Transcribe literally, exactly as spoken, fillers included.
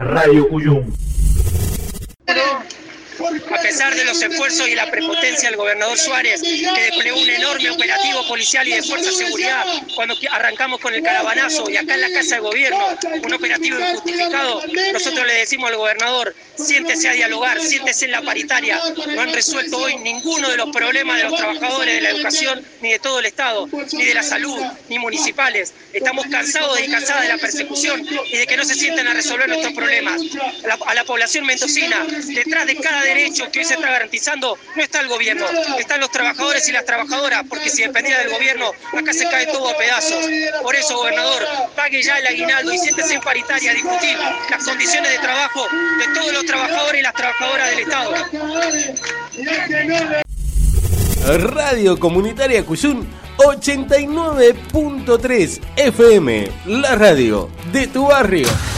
Radio Cuyum. A pesar de los esfuerzos y la prepotencia del gobernador Suárez, que desplegó un enorme operativo policial y de fuerza de seguridad cuando arrancamos con el caravanazo y acá en la Casa de Gobierno, un operativo injustificado, nosotros le decimos al gobernador, siéntese a dialogar, siéntese en la paritaria. No han resuelto hoy ninguno de los problemas de los trabajadores de la educación, ni de todo el Estado, ni de la salud, ni municipales. Estamos cansados y cansadas de la persecución y de que no se sienten a resolver nuestros problemas. A la, a la población mendocina, detrás de cada derecho que hoy se está garantizando, no está el gobierno, están los trabajadores y las trabajadoras, porque si dependiera del gobierno, acá se cae todo a pedazos. Por eso, gobernador, pague ya el aguinaldo y siéntese en paritaria a discutir las condiciones de trabajo de todos los trabajadores y las trabajadoras del Estado. Radio Comunitaria Cuyum ochenta y nueve punto tres F M, la radio de tu barrio.